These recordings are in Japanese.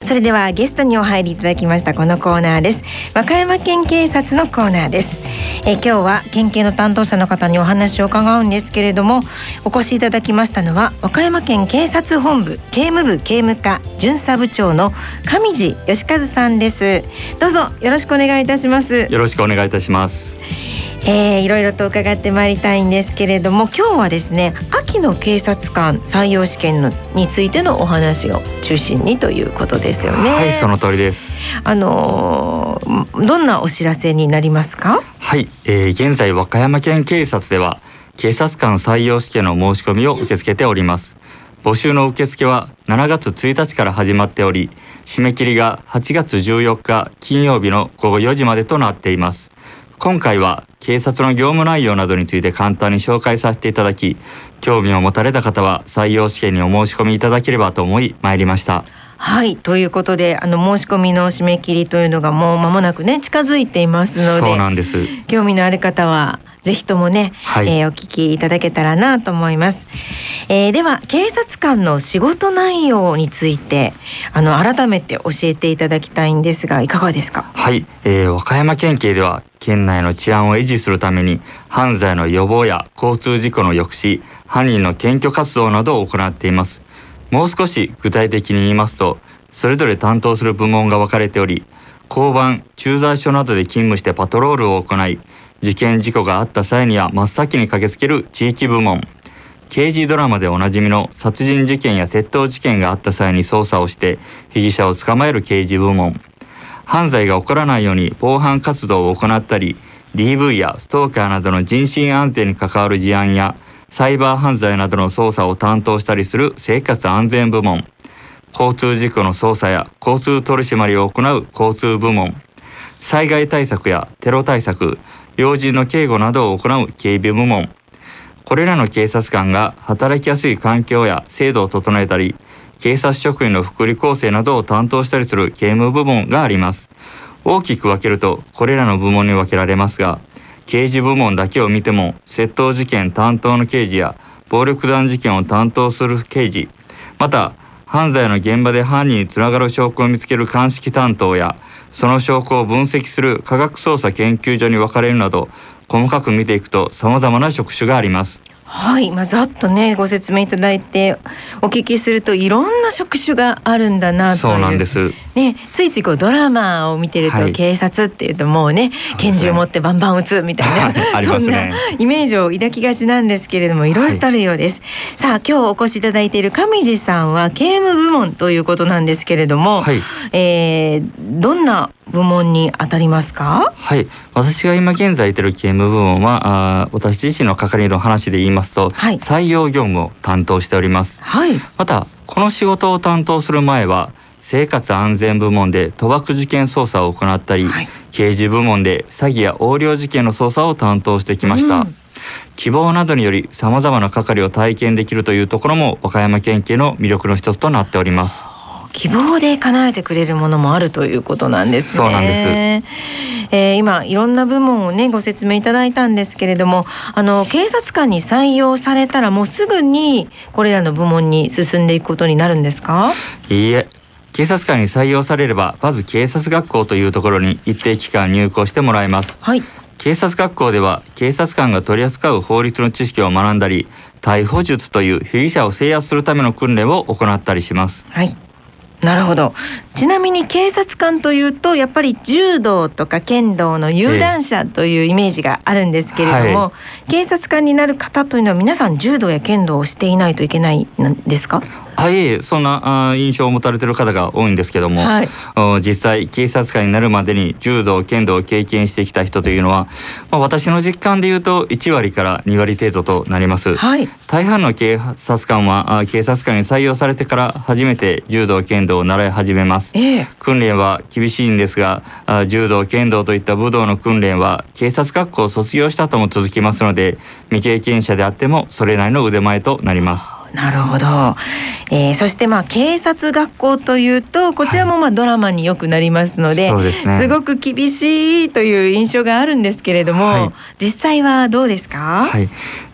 それではゲストにお入りいただきましたこのコーナーです。和歌山県警察のコーナーです。今日は県警の担当者の方にお話を伺うんですけれども、お越しいただきましたのは和歌山県警察本部警務部警務課巡査部長の上地義和さんです。どうぞよろしくお願いいたします。 よろしくお願いいたします。 いろいろと伺ってまいりたいんですけれども、今日はですね、秋の警察官採用試験についてのお話を中心にということですよね。 はい、その通りです。 どんなお知らせになりますか？ はい、現在和歌山県警察では警察官採用試験の申し込みを受け付けております。募集の受付は7月1日から始まっており、締め切りが8月14日金曜日の午後4時までとなっています。今回は警察の業務内容などについて簡単に紹介させていただき、興味を持たれた方は採用試験にお申し込みいただければと思い参りました。 はい、ということで申し込みの締め切りというのがもう間もなくね近づいていますので、 そうなんです。 興味のある方はぜひともね、 はい、 お聞きいただけたらなと思います。では警察官の仕事内容について改めて教えていただきたいんですが、いかがですか？ はい、和歌山県警では県内の治安を維持するために犯罪の予防や交通事故の抑止、犯人の検挙活動などを行っています。もう少し具体的に言いますと、それぞれ担当する部門が分かれており、交番、駐在所などで勤務してパトロールを行い、事件事故があった際には真っ先に駆けつける地域部門、刑事ドラマでおなじみの殺人事件や窃盗事件があった際に捜査をして被疑者を捕まえる刑事部門、犯罪が起こらないように防犯活動を行ったり、 DV やストーカーなどの人身安全に関わる事案やサイバー犯罪などの捜査を担当したりする生活安全部門、交通事故の捜査や交通取り締まりを行う交通部門、災害対策やテロ対策、要人の警護などを行う警備部門、これらの警察官が働きやすい環境や制度を整えたり、警察職員の福利厚生などを担当したりする警務部門があります。大きく分けるとこれらの部門に分けられますが、刑事部門だけを見ても窃盗事件担当の刑事や暴力団事件を担当する刑事、また犯罪の現場で犯人につながる証拠を見つける鑑識担当やその証拠を分析する科学捜査研究所に分かれるなど、細かく見ていくと様々な職種があります。 はい、ざっとねご説明いただいてお聞きするといろんな職種があるんだなという。 そうなんです、 ね、ついついドラマを見てると、警察っていうともうね拳銃持ってバンバン撃つみたいな、 ありますね、 そんなイメージを抱きがちなんですけれども、いろいろとあるようです。さあ今日お越しいただいている上地さんは警務部門ということなんですけれども、どんな部門に当たりますか？ はい、私が今現在いている警務部門は私自身の係の話で言いますと、採用業務を担当しております。またこの仕事を担当する前は生活安全部門で賭博事件捜査を行ったり、刑事部門で詐欺や横領事件の捜査を担当してきました。希望などにより様々な係を体験できるというところも和歌山県警の魅力の一つとなっております。 希望で叶えてくれるものもあるということなんですね。 そうなんです。 今いろんな部門をねご説明いただいたんですけれども、警察官に採用されたらもうすぐにこれらの部門に進んでいくことになるんですか？ いいえ、警察官に採用されればまず警察学校というところに一定期間入校してもらいます。警察学校では警察官が取り扱う法律の知識を学んだり、逮捕術という被疑者を制圧するための訓練を行ったりします。 なるほど。ちなみに警察官というとやっぱり柔道とか剣道の有段者というイメージがあるんですけれども、警察官になる方というのは皆さん柔道や剣道をしていないといけないんですか？ そんな印象を持たれている方が多いんですけども、実際警察官になるまでに柔道剣道を経験してきた人というのは、私の実感でいうと1割から2割程度となります。大半の警察官は警察官に採用されてから初めて柔道剣道を習い始めます。訓練は厳しいんですが、柔道剣道といった武道の訓練は警察学校を卒業した後も続きますので、未経験者であってもそれなりの腕前となります。 なるほど。そして警察学校というとこちらもドラマによくなりますので、すごく厳しいという印象があるんですけれども、実際はどうですか？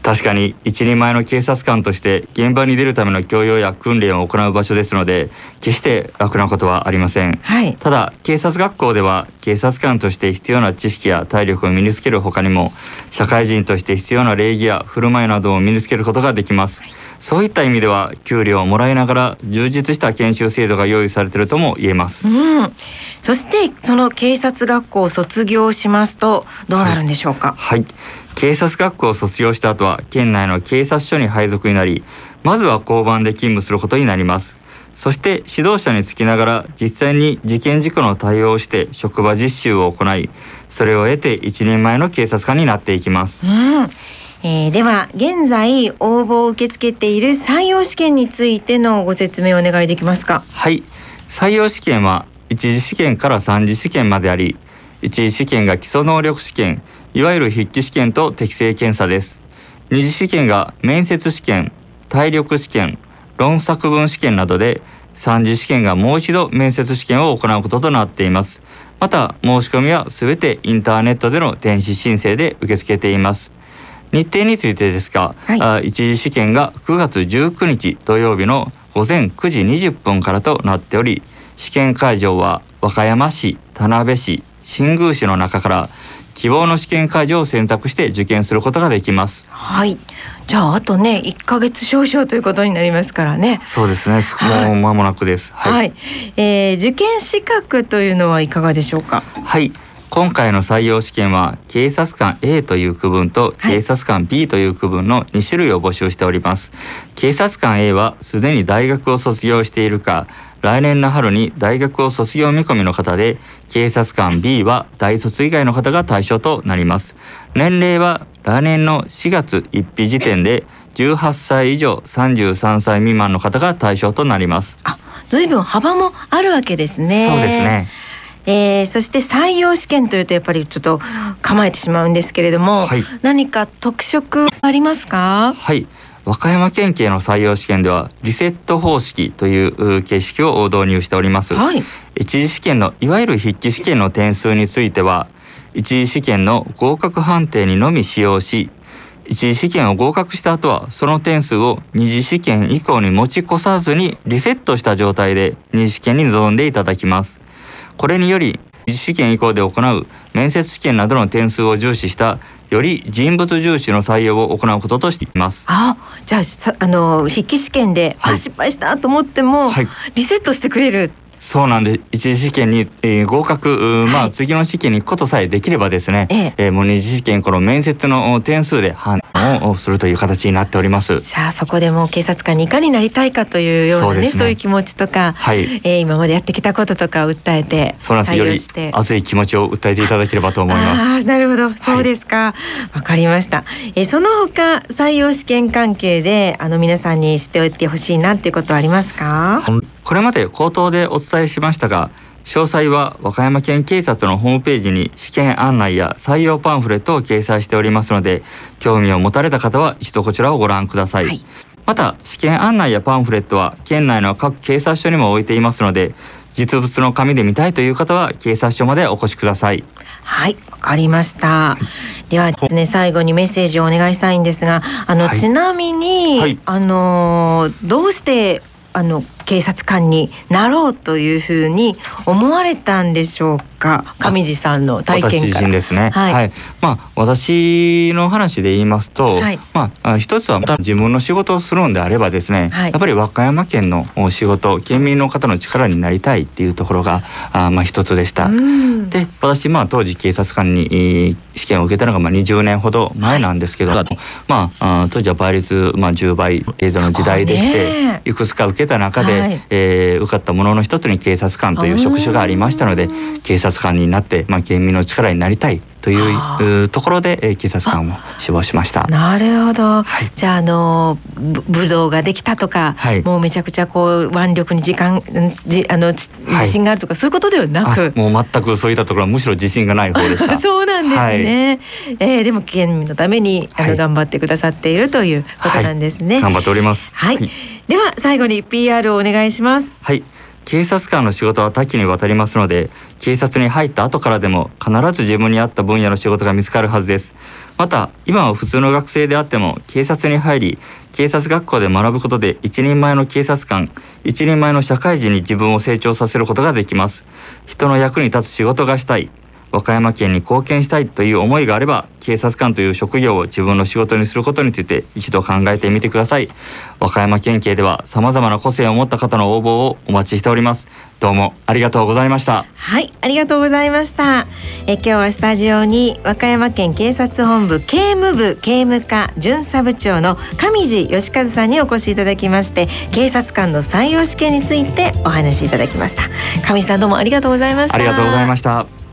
確かに一人前の警察官として現場に出るための教養や訓練を行う場所ですので、決して楽なことはありません。 はい、 ただ警察学校では警察官として必要な知識や体力を身につける他にも、社会人として必要な礼儀や振る舞いなどを身につけることができます。そういった意味では給料をもらいながら充実した研修制度が用意されているとも言えます。 そしてその警察学校を卒業しますとどうなるんでしょうか。 はい、警察学校を卒業した後は県内の警察署に配属になり、まずは交番で勤務することになります。そして指導者につきながら実際に事件事故の対応をして職場実習を行い、それを得て一人前の警察官になっていきます。 では現在応募を受け付けている採用試験についてのご説明をお願いできますか。 はい、採用試験は一次試験から三次試験まであり、一次試験が基礎能力試験、いわゆる筆記試験と適性検査です。二次試験が面接試験、体力試験、論作文試験などで、三次試験がもう一度面接試験を行うこととなっています。また申し込みはすべてインターネットでの電子申請で受け付けています。日程についてですが、一次試験が9月19日土曜日の午前9時20分からとなっており、試験会場は和歌山市、田辺市、新宮市の中から希望の試験会場を選択して受験することができます。 はい、じゃああとね1ヶ月少々ということになりますからね。 そうですね、もう間もなくです。 受験資格というのはいかがでしょうか。 はい、今回の採用試験は警察官 A という区分と警察官 B という区分の2種類を募集しております。警察官 A はすでに大学を卒業しているか、来年の春に大学を卒業見込みの方で、警察官 B は大卒以外の方が対象となります。年齢は来年の4月1日時点で18歳以上33歳未満の方が対象となります。 ずいぶん幅もあるわけですね。 そうですね。 そして採用試験というとやっぱりちょっと構えてしまうんですけれども、何か特色ありますか。 はい、和歌山県警の採用試験ではリセット方式という形式を導入しております。一次試験のいわゆる筆記試験の点数については、一次試験の合格判定にのみ使用し、一次試験を合格した後はその点数を二次試験以降に持ち越さずにリセットした状態で二次試験に臨んでいただきます。これにより一次試験以降で行う面接試験などの点数を重視したより人物重視の採用を行うこととしています。 じゃあ筆記試験で、失敗したと思っても、リセットしてくれる。 そうなんで、一次試験に、合格、次の試験に行くことさえできればですね、もう二次試験この面接の点数で判断をするという形になっております。 じゃあそこでも警察官にいかになりたいかというようなね、そういう気持ちとか、今までやってきたこととか訴えて採用して、 より熱い気持ちを訴えていただければと思います。 なるほど、そうですか。わかりました。その他採用試験関係で皆さんに知っておいてほしいなっていうことはありますか。 これまで口頭でお伝えしましたが、詳細は和歌山県警察のホームページに試験案内や採用パンフレットを掲載しておりますので、興味を持たれた方は一度こちらをご覧ください。また試験案内やパンフレットは県内の各警察署にも置いていますので、実物の紙で見たいという方は警察署までお越しください。 はい、わかりました。ではですね、最後にメッセージをお願いしたいんですが、ちなみに、どうして警察官になろうというふうに思われたんでしょうか。上地さんの体験から。 私自身ですね。私の話で言いますと、一つは自分の仕事をするんであればですね、やっぱり和歌山県の仕事、県民の方の力になりたいっていうところが一つでした。で、私当時警察官に試験を受けたのが20年ほど前なんですけど、当時は倍率10倍程度の時代でして、いくつか受けた中で、受かったものの一つに警察官という職種がありましたので、警察官になって県民の力になりたいというところで警察官を志望しました。 なるほど。じゃあ武道ができたとか、もうめちゃくちゃ腕力に自信があるとかそういうことではなく、 もう全くそういったところはむしろ自信がない方でした。 そうなんですね。でも県民のために頑張ってくださっているということなんですね。 頑張っております。 では最後に PR をお願いします。 警察官の仕事は多岐にわたりますので、警察に入った後からでも必ず自分に合った分野の仕事が見つかるはずです。 また今は普通の学生であっても警察に入り警察学校で学ぶことで一人前の警察官、一人前の社会人に自分を成長させることができます。人の役に立つ仕事がしたい、和歌山県に貢献したいという思いがあれば、警察官という職業を自分の仕事にすることについて一度考えてみてください。和歌山県警では様々な個性を持った方の応募をお待ちしております。どうもありがとうございました。 はい、ありがとうございました。今日はスタジオに和歌山県警察本部警務部警務課巡査部長の上地義和さんにお越しいただきまして、警察官の採用試験についてお話しいただきました。上地さん、どうもありがとうございました。 ありがとうございました。